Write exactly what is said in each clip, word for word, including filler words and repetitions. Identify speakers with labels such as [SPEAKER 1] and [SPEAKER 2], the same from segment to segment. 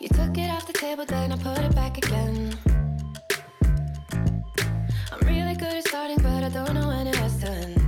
[SPEAKER 1] You took it off the table, then I put it back again. I'm really good at starting, but I don't know when it has to end.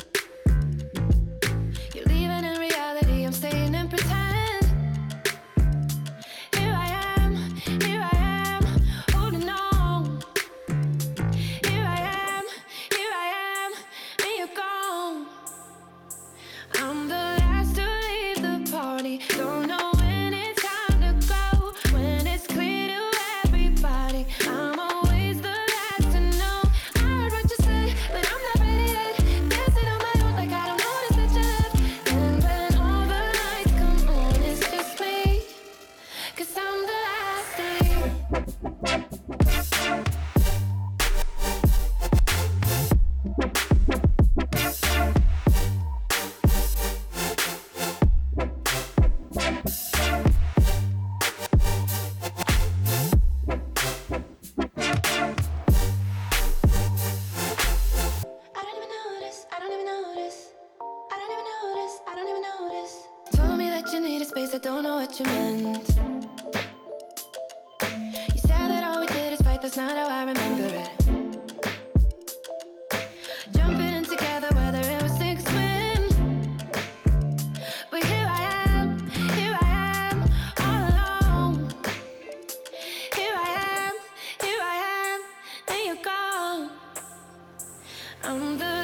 [SPEAKER 1] You're leaving in reality, I'm staying in pretend. Here I am, here I am, holding on. Here I am, here I am, and you're gone. I'm the last to leave the party, don't know when it's time to go. When it's clear to everybody, I'm always the last to know. I heard what you said, but I'm not ready yet. Dancing on my own like I don't notice that you left. And when all the lights come on, it's just me, 'cause I'm the last to leave. I don't even notice, I don't even notice. I don't even notice, I don't even notice. Told me that you needed space, I don't know what you meant. You said that all we did is fight, that's not how I remember it. Jumping in together, whether it was sink or swim. But here I am, here I am, all alone. Here I am, here I am, and you're gone. I'm the